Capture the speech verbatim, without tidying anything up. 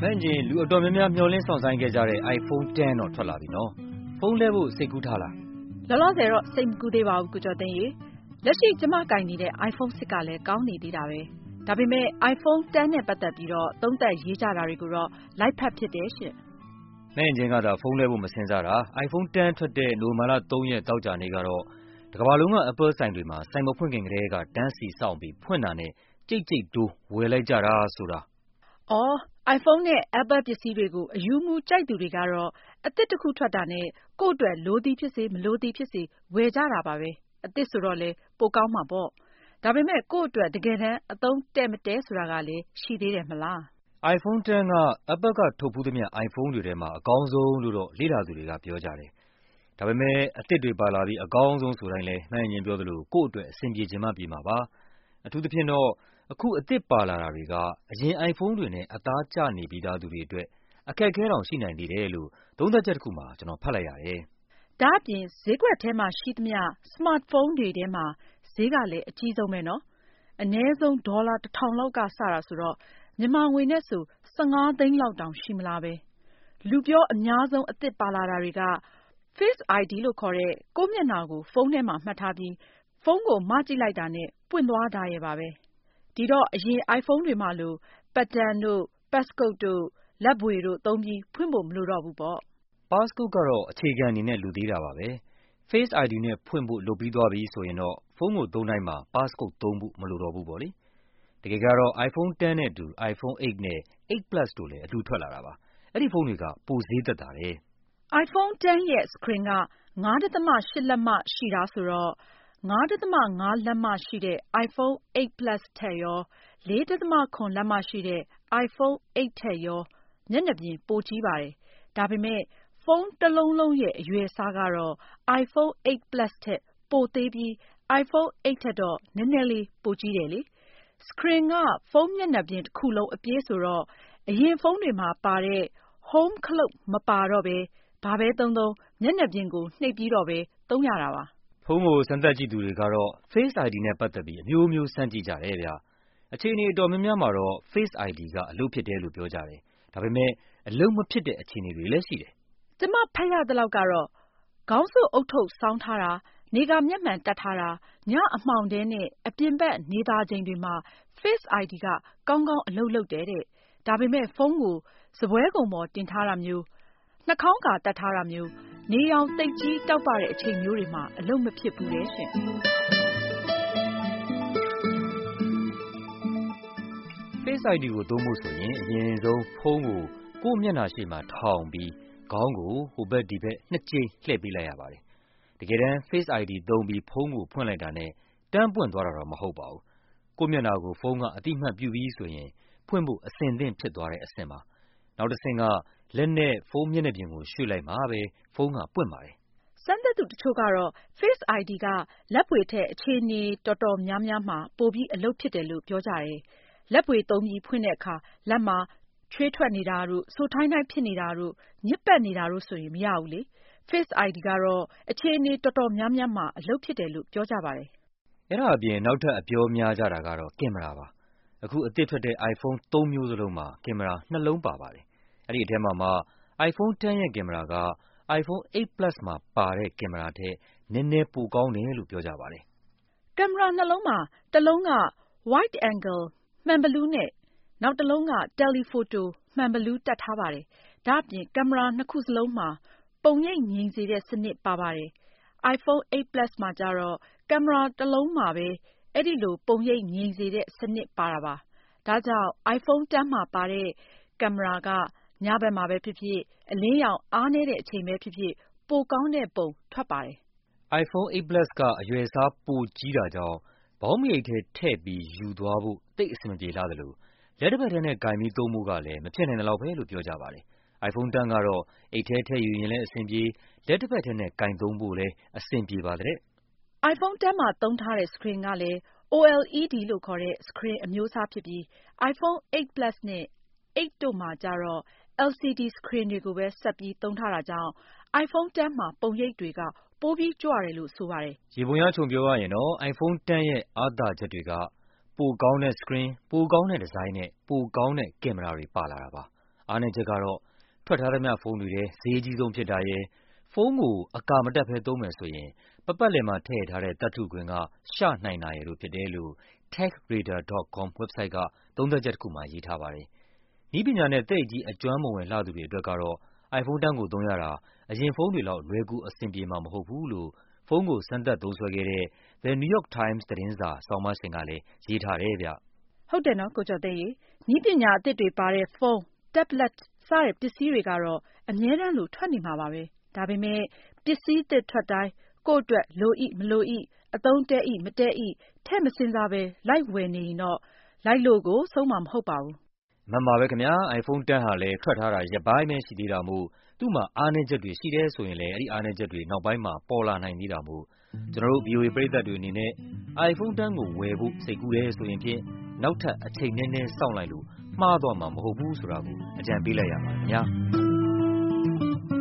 နိုင်ကျင်လူအတော်များများမျှော်လင့်ဆောင်ဆိုင်ခဲ့ကြတဲ့ iPhone ten တော့ထွက်လာပြီနော်ဖုန်းလဲဖို့စိတ်ကူးထားလားလောလောဆယ်တော့စိတ်မကူးသေးပါဘူးကိုကျော်သိန်းရေလက်ရှိကျမကင်နေတဲ့ iPhone six ကလည်းကောင်းနေသေးတာပဲဒါပေမဲ့ iPhone ten နဲ့ပတ်သက်ပြီးတော့သုံးသပ်ရေးကြတာတွေကိုတော့လိုက်ဖတ်ဖြစ်တယ်ရှင့်နိုင်ကျင်ကသာဖုန်းလဲဖို့မစင်စားတာ iPhone ten ထွက်တဲ့နိုဝင်ဘာလသုံးရက်တောက်ကြနေ့ကတော့တကမ္ဘာလုံးက Apple ဆိုင်တွေမှာဆိုင်မဖွင့်ခင်ကတည်းကတန်းစီစောင့်ပြီးဖွင့်တာနဲ့ကြိတ်ကြိတ်တိုးဝယ်လိုက်ကြတာဆိုတာအော် iPhone နဲ့ Apple ပစ္စည်းတွေကိုအယူမူကြိုက်သူတွေကတော့အသစ်တစ်ခုထွက်တာနဲ့ကိုယ့်အတွက်လိုသည်ဖြစ်စေမလိုသည်ဖြစ်စေဝယ်ကြတာပါပဲအသစ်ဆိုတော့လေပိုကောင်းမှာပေါ့ဒါပေမဲ့ကိုယ့်အတွက်တကယ်တမ်းအသုံးတဲ့မတဲ့ဆိုတာကလည်းရှိသေးတယ်မလား iPhone ten က Apple ကထုတ်ဖူးသမျှ iPhone တွေထဲမှာအကောင်းဆုံးလို့တော့လေ့လာသူတွေကပြောကြတယ်ဒါပေမဲ့အသစ်တွေပါလာပြီးအကောင်းဆုံးဆိုတိုင်းလဲနိုင်ရင်ပြောသလိုကိုယ့်အတွက်အဆင်ပြေချင်မှပြေမှာပါအထူးသဖြင့်တော့အခုအသစ်ပါလာတာတွေကအရင် iPhone တွေနဲ့အသားကျနေပြီးသားသူတွေအတွက်အခက်အခဲတောင်ရှိနိုင်သေးတယ်လို့သုံးသပ်ချက်တစ်ခုမှာကျွန်တော်ဖတ်လိုက်ရတယ်။ဒါ့အပြင်ဈေးကွက်ထဲမှာရှိသမျှ Smartphone တွေထဲမှာဈေးကလည်းအကြီးဆုံးပဲနော်။အနည်းဆုံးဒေါ်လာတစ်ထောင်လောက်ကစတာဆိုတော့မြန်မာငွေနဲ့ဆိုဆယ့်ငါးသိန်းလောက်တောင်ရှိမလားပဲ။လူပြောအများဆုံးအသစ်ပါလာတာတွေက Face အိုင် ဒီ လို့ခေါ်တဲ့ကိုယ့်မျက်နှာကိုဖုန်းထဲမှာမှတ်ထားပြီးဖုန်းကိုမကြည့်လိုက်တာနဲ့ပွင့်သွားတာရဲ့ပါပဲ။ဒီတော့အရင် iPhone တွေမှာလို Pattern တို့ Passcode တို့လက်ဗွေတို့သုံးပြီးဖွင့်ဖို့မလိုတော့ဘူးပေါ့။ Passcode ကတော့အခြေခံအနေနဲ့လိုသေးတာပါပဲ။ Face အိုင် ဒီ နဲ့ဖွင့်ဖို့လုပ်ပြီးသွားပြီဆိုရင်တော့ဖုန်းကိုသုံးတိုင်းမှာ Passcode သုံးဖို့မလိုတော့ဘူးပေါ့လေ။တကယ်ကတော့ iPhone ten နဲ့အတူ iPhone eight နဲ့ eight plus တို့လည်းအတူထွက်လာတာပါ။အဲ့ဒီဖုန်းတွေကပိုဈေးသက်သာတယ်။ iPhone ten ရဲ့ screen က ငါး ဒသမ ရှစ် လက်မရှိတာဆိုတော့ငါး ဒသမ ငါး လက်မရှိတဲ့ iPhone eight plus ထက်ရော လေး ဒသမ ခုနှစ် လက်မရှိတဲ့ iPhone eight ထက်ရောမျက်နှာပြင်ပိုကြီးပါတယ်။ဒါပေမဲ့ဖုန်းတစ်လုံးလုံးရဲ့အရွယ်အစားကတော့ iPhone eight plus ထက်ပိုသေးပြီး iPhone eight ထက်တော့နည်းနည်းလေးပိုကြီးတယ်လေ။ screen ကဖုန်းမျက်နှာပြင်တစ်ခုလုံးအပြည့်ဆိုတော့အရင်ဖုန်းတွေမှာပါတဲ့ Home ခလုပ်မပါတော့ပဲဘာပဲသုံးသုံးမျက်နှာပြင်ကိုနှိပ်ပြီးတော့ပဲသုံးရတာပါဖုန်းကိုစမ်းသပ်ကြည့်သူတွေကတော့ Face အိုင် ဒီ နဲ့ပတ်သက်ပြီးအမျိုးမျိုးစမ်းကြည့်ကြတယ်ဗျ။အခြေအနေအတော်များများမှာတော့ Face အိုင် ဒီ ကအလုပ်ဖြစ်တယ်လို့ပြောကြတယ်။ဒါပေမဲ့အလုပ်မဖြစ်တဲ့အခြေအနေတွေလည်းရှိတယ်။ကျမဖတ်ရသလောက်ကတော့ခေါင်းစွပ်အုပ်ထုပ်ဆောင်းထားတာနေကာမျက်မှန်တပ်ထားတာညအမှောင်ထဲနဲ့အပြင်ဘက်နေသာချိန်တွေမှာ Face အိုင် ဒီ ကကောင်းကောင်းအလုပ်လုပ်တယ်တဲ့။ဒါပေမဲ့ဖုန်းကိုစားပွဲခုံပေါ်တင်ထားတာမျိုးနှာခေါင်းကာတပ်ထားတာမျိုးနေရောင်သိပ်ကြီးတောက်ပတဲ့အချိန်မျိုးတွေမှာအလုပ်မဖြစ်ဘူးတဲ့ရှင်။ Face အိုင် ဒီ ကိုသုံးဖို့ဆိုရင်အရင်ဆုံးဖုန်းကိုကိုယ့်မျက်နှာရှေ့မှာထောင်ပြီးခေါင်းကိုဟိုဘက်ဒီဘက်နှစ်ကြိမ်လှည့်ပေးလိုက်ရပါတယ်။တကယ်တမ်း Face အိုင် ဒီ သုံးပြီးဖုန်းကိုဖွင့်လိုက်တာနဲ့တန်းပွင့်သွားတာတော့မဟုတ်ပါဘူး။ကိုယ့်မျက်နှာကိုဖုန်းကအသိအမှတ်ပြုပြီးဆိုရင်ဖွင့်ဖို့အဆင်သင့်ဖြစ်သွားတဲ့အဆင့်ပါ။နောက်တစ်ဆင့်ကလက်နဲ့ဖုန်းမျက်နှာပြင်ကိုရွှေ့လိုက်မှပဲဖုန်းကပွင့်ပါတယ်။စမ်းသပ်သူတချို့ကတော့ Face အိုင် ဒီ ကလက်ဗွေထက်အခြေအနေတော်တော်များများမှာပိုပြီးအလုပ်ဖြစ်တယ်လို့ပြောကြတယ်။လက်ဗွေသုံးပြီးဖွင့်တဲ့အခါလက်မှာချွေးထွက်နေတာတို့စိုထိုင်းထိုင်းဖြစ်နေတာတို့ညစ်ပတ်နေတာတို့ဆိုရင်မရဘူးလေ။ Face အိုင် ဒီ ကတော့အခြေအနေတော်တော်များများမှာအလုပ်ဖြစ်တယ်လို့ပြောကြပါတယ်။အဲ့ဒါအပြင်နောက်ထပ်အပြောများကြတာကတော့ကင်မရာပါ။အခုအသစ်ထွက်တဲ့ iPhone သုံးမျိုးစလုံးမှာကင်မရာနှစ်လုံးပါပါတယ်။အဲ့ဒီအထဲမှာမှ iPhone ten ရဲ့ကင်မရာက iPhone eight plus မှာပါတဲ့ကင်မရာထက်နည်းနည်းပိုကောင်းတယ်လို့ပြောကြပါတယ်။ကင်မရာနှစ်လုံးမှာတစ်လုံးက Wide Angle မှန်ဘီလူးနဲ့နောက်တစ်လုံးက Telephoto မှန်ဘီလူးတပ်ထားပါတယ်။ဒါ့အပြင်ကင်မရာနှစ်ခုစလုံးမှာပုံရိပ်ငြိမ်စေတဲ့စနစ်ပါပါတယ်။ iPhone eight plus မှာကျတော့ကင်မရာတစ်လုံးမှာပဲအဲ့ဒီလိုပုံရိပ်ငြိမ်စေတဲ့စနစ်ပါတာပါ။ဒါကြောင့် iPhone ten မှာပါတဲ့ကင်မရာကညဘက်မှာပဲဖြစ်ဖြစ်အလင်းရောင်အားနည်းတဲ့အချိန်ပဲဖြစ်ဖြစ်ပိုကောင်းတဲ့ပုံထွက်ပါတယ်။ iPhone eight plus ကအရွယ်အစားပိုကြီးတာကြောင့်ဘောင်းမရိပ်ထဲထည့်ပြီးယူသွားဖို့သိပ်အဆင်မပြေလှသလိုလက်တစ်ဖက်ထဲနဲ့ကိုင်ပြီးသုံးဖို့ကလည်းမဖြစ်နိုင်သလောက်ပဲလို့ပြောကြပါတယ်။ iPhone ten ကတော့အိတ်ထဲထည့်ယူရင်လည်းအဆင်ပြေလက်တစ်ဖက်ထဲနဲ့ကိုင်သုံးဖို့လည်းအဆင်ပြေပါတဲ့။ iPhone ten မှာသုံးထားတဲ့ screen ကလည်း OLED လို့ခေါ်တဲ့ screen အမျိုးအစားဖြစ်ပြီး iPhone eight plus နဲ့ eight တို့မှာကျတော့ แอล ซี ဒီ screen တွေကိုပဲဆက်ပြီးသုံးထားတာကြောင့် iPhone ten မှာပုံရိပ်တွေကပိုပြီးကြွတယ်လို့ဆိုပါတယ်။ယေဘုယျခြုံပြောရရင်တော့ iPhone ten ရဲ့အားသာချက်တွေကပိုကောင်းတဲ့ screen, ပိုကောင်းတဲ့ဒီဇိုင်းနဲ့ပိုကောင်းတဲ့ကင်မရာတွေပါလာတာပါအားနည်းချက်ကတော့ထွက်ထားသမျှဖုန်းတွေထဲဈေးကြီးဆုံးဖြစ်တာရယ်ဖုန်းကိုအကာမတက်ဘဲသုံးမယ်ဆိုရင်ပတ်ပတ်လည်မှာထည့်ထားတဲ့သတ္တုခွင်ကရှနိုင်တာရယ်လို့ဖြစ်တယ်လို့ tech radar dot com website ကသုံးသပ်ချက်တစ်ခုမှာရေးထားပါတယ်။နည်းပညာနဲ့သိပ်ကြီးအကျွမ်းမဝင်လှသူတွေအတွက်ကတော့ iPhone X ကိုသုံးရတာအရင်ဖုန်းတွေလောက်လွယ်ကူအဆင်ပြေမှာမဟုတ်ဘူးလို့ဖုန်းကိုစမ်းသပ်သုံးစွဲခဲ့တဲ့ The New York Times သတင်းစာဆောင်းပါးရှင်ကလည်းရေးထားတယ်ဗျ။ဟုတ်တယ်နော်ကိုကျော်သိန်းရေနည်းပညာအသစ်တွေပါတဲ့ဖုန်း tablet စတဲ့ပစ္စည်းတွေကတော့အမြဲတမ်းလိုထွက်နေမှာပါပဲ။ဒါပေမဲ့ပစ္စည်းသစ်ထွက်တိုင်းကိုယ့်အတွက်လို၏မလို၏အသုံးတည့်၏မတည့်၏ထည့်မစဉ်းစားပဲလိုက်ဝယ်နေရင်တော့လိုက်လို့ကိုဆုံးမှာမဟုတ်ပါဘူး။မှန်ပါပဲခင်ဗျာ iPhone X ဟာလည်းထွက်ထားတာရက်ပိုင်းပဲရှိသေးတာမို့သူ့မှာအားနည်းချက်တွေရှိတယ်ဆိုရင်လည်းအဲ့ဒီအားနည်းချက်တွေနောက်ပိုင်းမှာပေါ်လာနိုင်သေးတာမို့ကျွန်တော်တို့ V O A ပရိသတ်တွေအနေနဲ့ iPhone X ကိုဝယ်ဖို့စိတ်ကူးတယ်ဆိုရင်ဖြင့်နောက်ထပ်အချိန်နည်းနည်းစောင့်လိုက်လို့မှားသွားမှာမဟုတ်ဘူးဆိုတာကိုအကြံပေးလိုက်ရပါတယ်ခင်ဗျာ။